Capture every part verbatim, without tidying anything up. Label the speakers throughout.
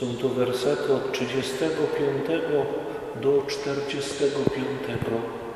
Speaker 1: Są to wersety od trzydziestego piątego do czterdziestego piątego.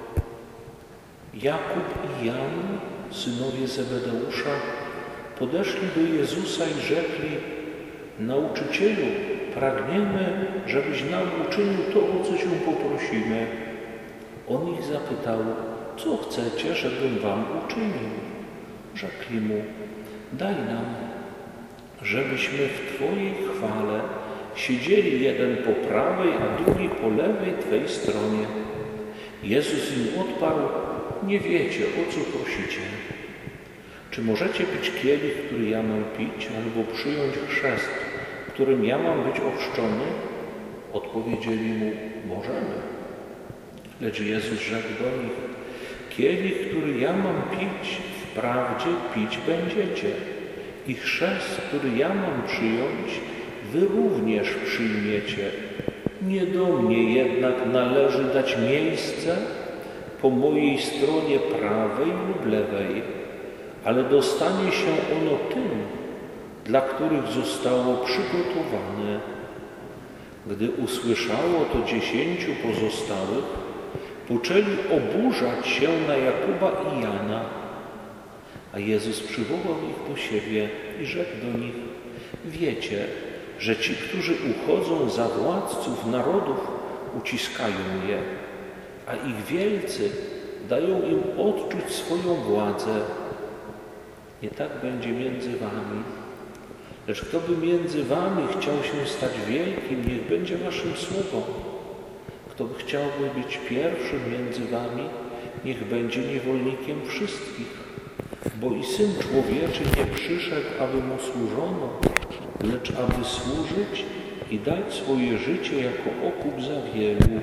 Speaker 1: Jakub i Jan, synowie Zebedeusza, podeszli do Jezusa i rzekli: Nauczycielu, pragniemy, żebyś nam uczynił to, o co Cię poprosimy. On ich zapytał: co chcecie, żebym wam uczynił? Rzekli mu: daj nam, żebyśmy w Twojej chwale siedzieli jeden po prawej, a drugi po lewej Twej stronie. Jezus im odparł: nie wiecie, o co prosicie. Czy możecie pić kielich, który ja mam pić, albo przyjąć chrzest, którym ja mam być ochrzczony? Odpowiedzieli mu: możemy. Lecz Jezus rzekł do nich: kielich, który ja mam pić, wprawdzie pić będziecie, i chrzest, który ja mam przyjąć, wy również przyjmiecie. Nie do mnie jednak należy dać miejsce po mojej stronie prawej lub lewej, ale dostanie się ono tym, dla których zostało przygotowane. Gdy usłyszało to dziesięciu pozostałych, poczęli oburzać się na Jakuba i Jana. A Jezus przywołał ich do siebie i rzekł do nich: wiecie, że ci, którzy uchodzą za władców narodów, uciskają je, a ich wielcy dają im odczuć swoją władzę. Nie tak będzie między wami. Lecz kto by między wami chciał się stać wielkim, niech będzie waszym sługą. Kto by chciałby być pierwszym między wami, niech będzie niewolnikiem wszystkich. Bo i Syn Człowieczy nie przyszedł, aby Mu służono, lecz aby służyć i dać swoje życie jako okup za wielu.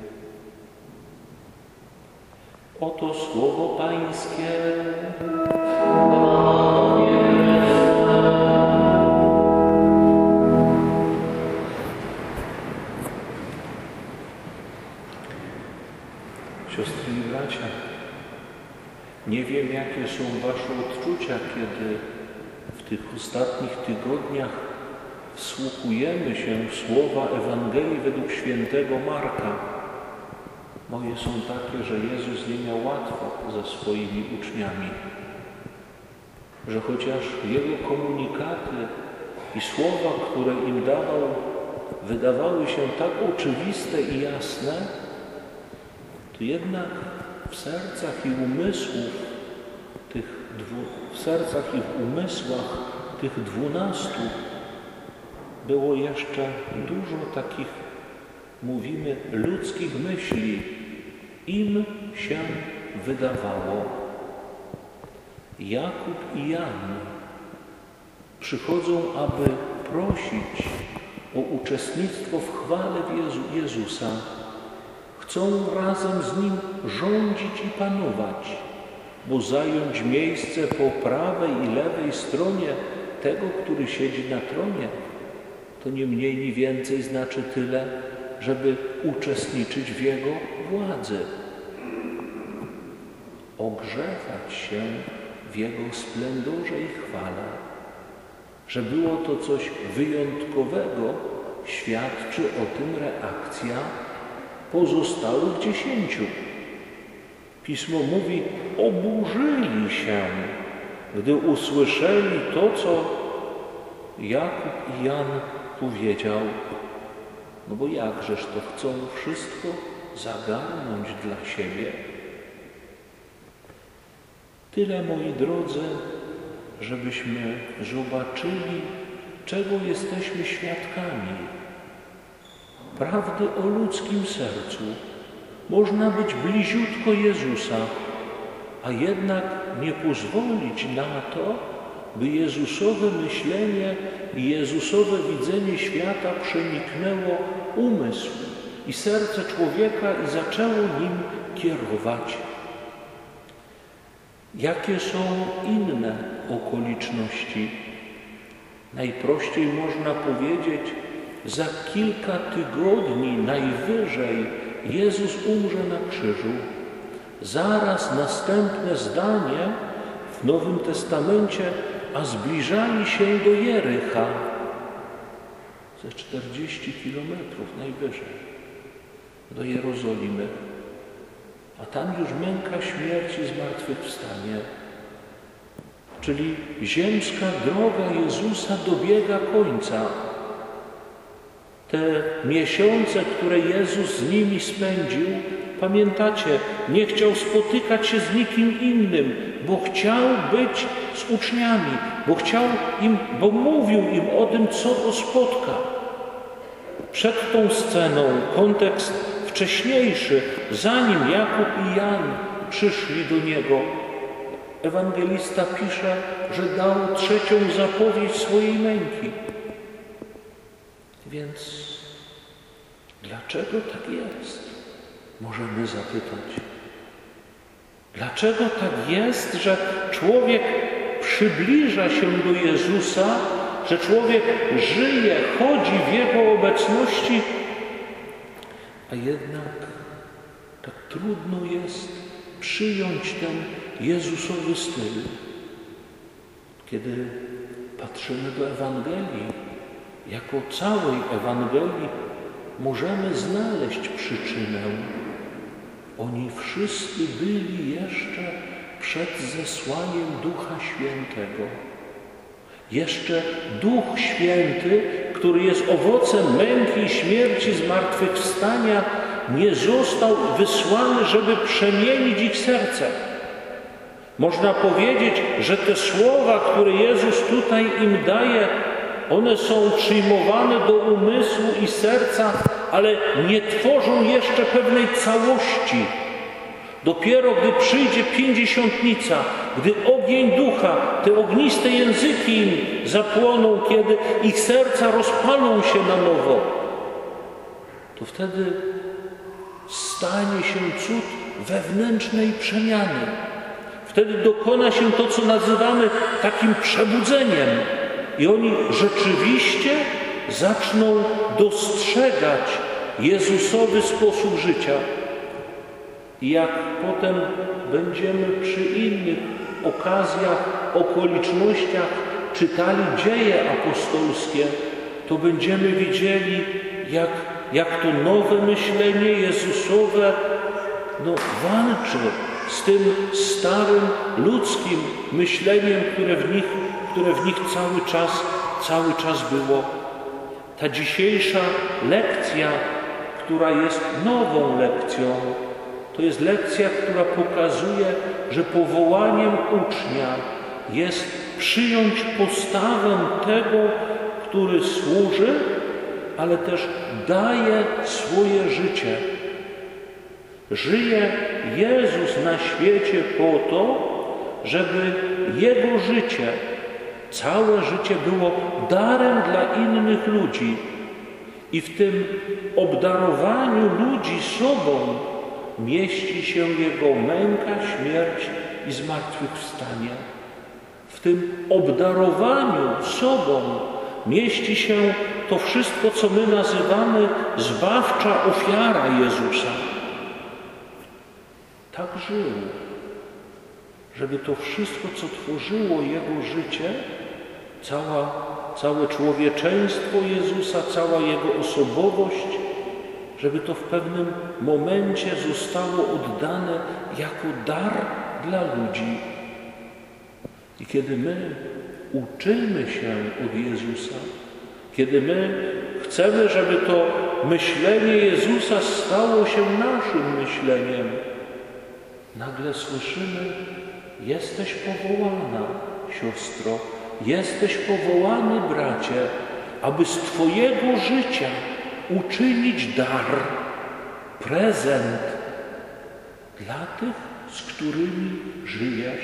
Speaker 1: Oto słowo Pańskie. Siostry i bracia, nie wiem, jakie są wasze odczucia, kiedy w tych ostatnich tygodniach wsłuchujemy się w słowa Ewangelii według świętego Marka. Moje są takie, że Jezus nie miał łatwo ze swoimi uczniami, że chociaż Jego komunikaty i słowa, które im dawał, wydawały się tak oczywiste i jasne, to jednak w sercach i umysłów tych dwu, w sercach i w umysłach tych dwunastu było jeszcze dużo takich, mówimy, ludzkich myśli. Im się wydawało. Jakub i Jan przychodzą, aby prosić o uczestnictwo w chwale Jezu, Jezusa. Chcą razem z Nim rządzić i panować, bo zająć miejsce po prawej i lewej stronie tego, który siedzi na tronie, to nie mniej, ni więcej znaczy tyle, żeby uczestniczyć w Jego władzy. Ogrzewać się w Jego splendorze i chwale. Że było to coś wyjątkowego, świadczy o tym reakcja pozostałych dziesięciu. Pismo mówi: oburzyli się, gdy usłyszeli to, co Jakub i Jan powiedział. No bo jakżeż to chcą wszystko zagarnąć dla siebie? Tyle, moi drodzy, żebyśmy zobaczyli, czego jesteśmy świadkami. Prawdy o ludzkim sercu. Można być bliziutko Jezusa, a jednak nie pozwolić na to, by Jezusowe myślenie i Jezusowe widzenie świata przeniknęło umysł i serce człowieka i zaczęło nim kierować. Jakie są inne okoliczności? Najprościej można powiedzieć, za kilka tygodni najwyżej Jezus umrze na krzyżu. Zaraz następne zdanie w Nowym Testamencie: a zbliżali się do Jericha. ze czterdzieści kilometrów najwyżej do Jerozolimy, a tam już męka śmierci, zmartwychwstanie. Czyli ziemska droga Jezusa dobiega końca. Te miesiące, które Jezus z nimi spędził, pamiętacie, nie chciał spotykać się z nikim innym, bo chciał być z uczniami, bo chciał im, bo mówił im o tym, co go spotka. Przed tą sceną kontekst wcześniejszy, zanim Jakub i Jan przyszli do Niego, ewangelista pisze, że dał trzecią zapowiedź swojej męki. Więc dlaczego tak jest? Możemy zapytać. Dlaczego tak jest, że człowiek przybliża się do Jezusa, że człowiek żyje, chodzi w Jego obecności, a jednak tak trudno jest przyjąć ten Jezusowy styl? Kiedy patrzymy do Ewangelii, jako całej Ewangelii możemy znaleźć przyczynę. Oni wszyscy byli jeszcze przed zesłaniem Ducha Świętego. Jeszcze Duch Święty, który jest owocem męki i śmierci, zmartwychwstania, nie został wysłany, żeby przemienić ich serce. Można powiedzieć, że te słowa, które Jezus tutaj im daje, one są przyjmowane do umysłu i serca, ale nie tworzą jeszcze pewnej całości. Dopiero gdy przyjdzie pięćdziesiątnica, gdy ogień ducha, te ogniste języki im zapłoną, kiedy ich serca rozpalą się na nowo, to wtedy stanie się cud wewnętrznej przemiany. Wtedy dokona się to, co nazywamy takim przebudzeniem. I oni rzeczywiście zaczną dostrzegać Jezusowy sposób życia. I jak potem będziemy przy innych okazjach, okolicznościach czytali dzieje apostolskie, to będziemy widzieli, jak, jak to nowe myślenie Jezusowe no, walczy z tym starym, ludzkim myśleniem, które w nich, które w nich cały czas, cały czas było. Ta dzisiejsza lekcja, która jest nową lekcją, to jest lekcja, która pokazuje, że powołaniem ucznia jest przyjąć postawę tego, który służy, ale też daje swoje życie. Żyje Jezus na świecie po to, żeby Jego życie, całe życie było darem dla innych ludzi. I w tym obdarowaniu ludzi sobą mieści się Jego męka, śmierć i zmartwychwstanie. W tym obdarowaniu sobą mieści się to wszystko, co my nazywamy zbawcza ofiara Jezusa. Tak żył, żeby to wszystko, co tworzyło Jego życie, cała, całe człowieczeństwo Jezusa, cała Jego osobowość, żeby to w pewnym momencie zostało oddane jako dar dla ludzi. I kiedy my uczymy się od Jezusa, kiedy my chcemy, żeby to myślenie Jezusa stało się naszym myśleniem, nagle słyszymy: jesteś powołana, siostro, jesteś powołany, bracie, aby z Twojego życia uczynić dar, prezent dla tych, z którymi żyjesz.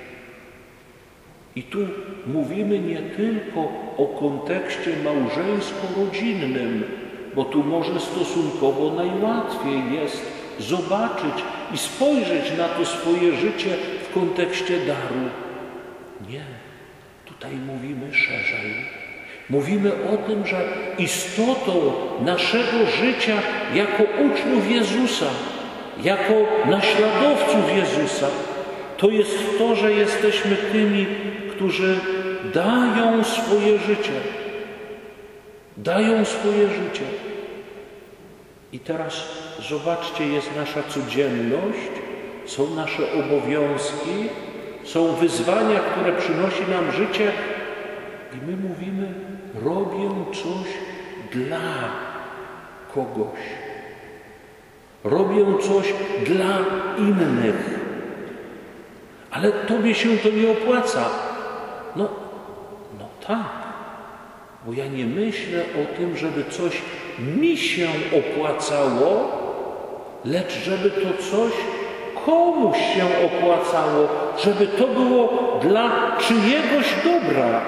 Speaker 1: I tu mówimy nie tylko o kontekście małżeńsko-rodzinnym, bo tu może stosunkowo najłatwiej jest zobaczyć i spojrzeć na to swoje życie w kontekście daru. Nie, tutaj mówimy szerzej. Mówimy o tym, że istotą naszego życia jako uczniów Jezusa, jako naśladowców Jezusa, to jest to, że jesteśmy tymi, którzy dają swoje życie. dają swoje życie. I teraz zobaczcie, jest nasza codzienność, są nasze obowiązki, są wyzwania, które przynosi nam życie i my mówimy, robię coś dla kogoś. Robię coś dla innych. Ale tobie się to nie opłaca. No, no tak, bo ja nie myślę o tym, żeby coś mi się opłacało, lecz żeby to coś komuś się opłacało, żeby to było dla czyjegoś dobra.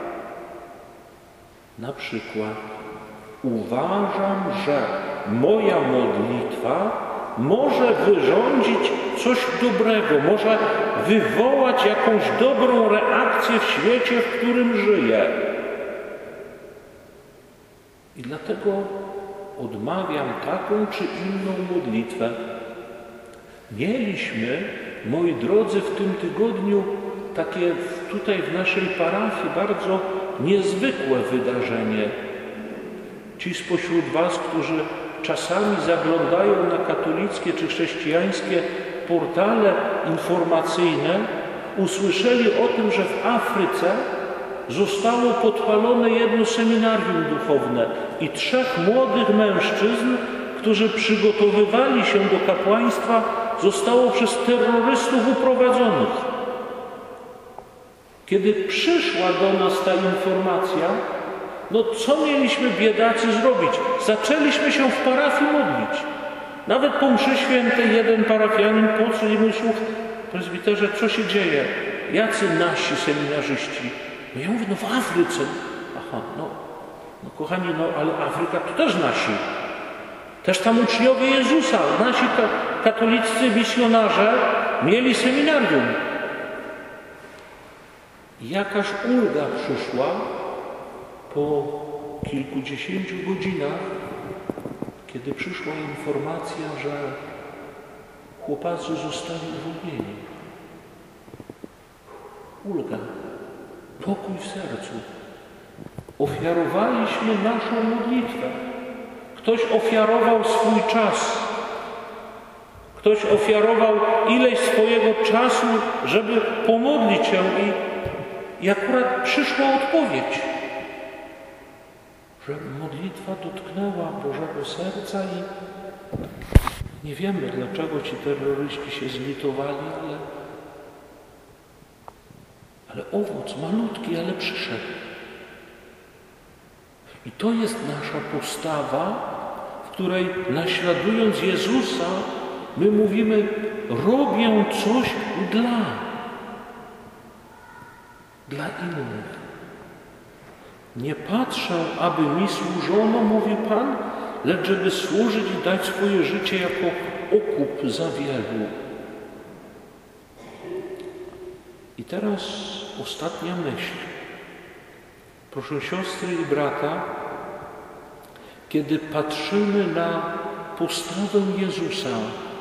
Speaker 1: Na przykład uważam, że moja modlitwa może wyrządzić coś dobrego, może wywołać jakąś dobrą reakcję w świecie, w którym żyję. I dlatego odmawiam taką czy inną modlitwę. Mieliśmy, moi drodzy, w tym tygodniu takie tutaj w naszej parafii bardzo niezwykłe wydarzenie. Ci spośród was, którzy czasami zaglądają na katolickie czy chrześcijańskie portale informacyjne, usłyszeli o tym, że w Afryce zostało podpalone jedno seminarium duchowne i trzech młodych mężczyzn, którzy przygotowywali się do kapłaństwa, zostało przez terrorystów uprowadzonych. Kiedy przyszła do nas ta informacja, no co mieliśmy biedacy zrobić? Zaczęliśmy się w parafii modlić. Nawet po mszy świętej jeden parafianin podszedł i mówił: prezbiterze, co się dzieje? Jacy nasi seminarzyści? No ja mówię, no w Afryce. Aha, no, no kochani, no ale Afryka to też nasi. Też tam uczniowie Jezusa, nasi katoliccy misjonarze mieli seminarium. I jakaż ulga przyszła po kilkudziesięciu godzinach, kiedy przyszła informacja, że chłopacy zostali uwolnieni. Ulga, pokój w sercu. Ofiarowaliśmy naszą modlitwę. Ktoś ofiarował swój czas. Ktoś ofiarował ileś swojego czasu, żeby pomodlić się i, i akurat przyszła odpowiedź, że modlitwa dotknęła Bożego serca i nie wiemy, dlaczego ci terroryści się zlitowali, ale, ale owoc malutki, ale przyszedł. I to jest nasza postawa, w której naśladując Jezusa, my mówimy, robię coś dla, dla innych. Nie patrzę, aby mi służono, mówi Pan, lecz żeby służyć i dać swoje życie jako okup za wielu. I teraz ostatnia myśl. Proszę siostry i brata, kiedy patrzymy na postawę Jezusa,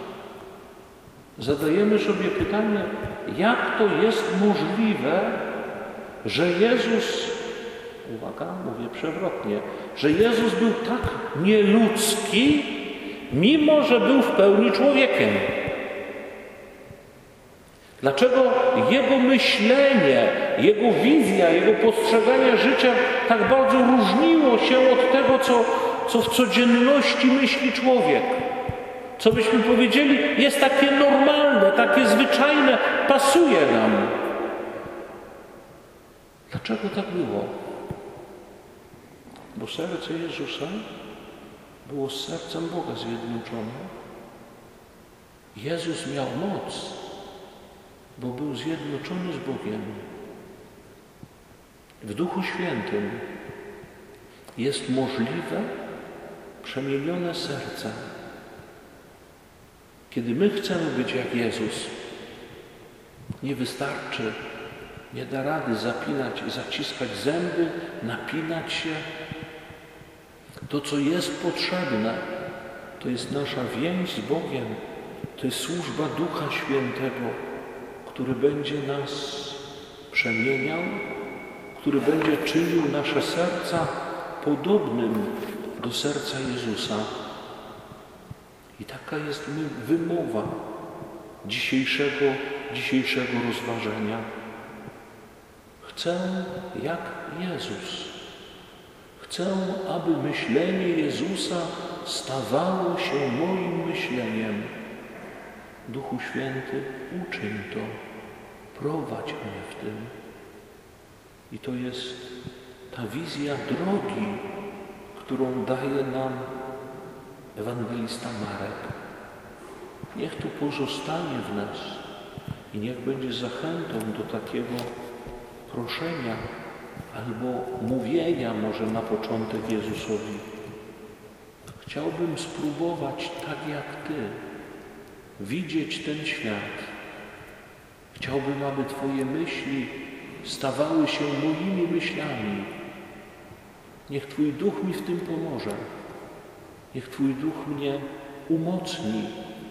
Speaker 1: zadajemy sobie pytanie, jak to jest możliwe, że Jezus, uwaga, mówię przewrotnie, że Jezus był tak nieludzki, mimo że był w pełni człowiekiem. Dlaczego Jego myślenie, Jego wizja, Jego postrzeganie życia tak bardzo różniło się od tego, co, co w codzienności myśli człowiek? Co byśmy powiedzieli, jest takie normalne, takie zwyczajne, pasuje nam. Dlaczego tak było? Bo serce Jezusa było z sercem Boga zjednoczone. Jezus miał moc, bo był zjednoczony z Bogiem. W Duchu Świętym jest możliwe przemienione serce. Kiedy my chcemy być jak Jezus, nie wystarczy, nie da rady zapinać i zaciskać zęby, napinać się. To, co jest potrzebne, to jest nasza więź z Bogiem, to jest służba Ducha Świętego, który będzie nas przemieniał, który będzie czynił nasze serca podobnym do serca Jezusa. I taka jest wymowa dzisiejszego, dzisiejszego rozważenia. Chcę jak Jezus. Chcę, aby myślenie Jezusa stawało się moim myśleniem. Duchu Święty, uczyń to, prowadź mnie w tym. I to jest ta wizja drogi, którą daje nam ewangelista Marek. Niech to pozostanie w nas i niech będzie zachętą do takiego proszenia albo mówienia może na początek Jezusowi. Chciałbym spróbować tak jak Ty, widzieć ten świat. Chciałbym, aby Twoje myśli stawały się moimi myślami. Niech Twój Duch mi w tym pomoże. Niech Twój Duch mnie umocni.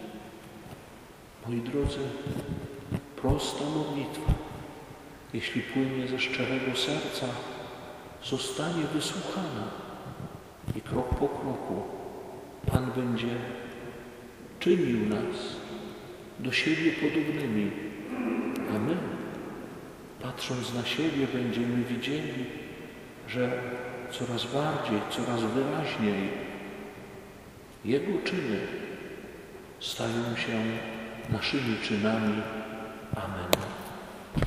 Speaker 1: Moi drodzy, prosta modlitwa, jeśli płynie ze szczerego serca, zostanie wysłuchana i krok po kroku Pan będzie czynił nas do siebie podobnymi, a my, patrząc na siebie, będziemy widzieli, że coraz bardziej, coraz wyraźniej Jego czyny stają się naszymi czynami. Amen.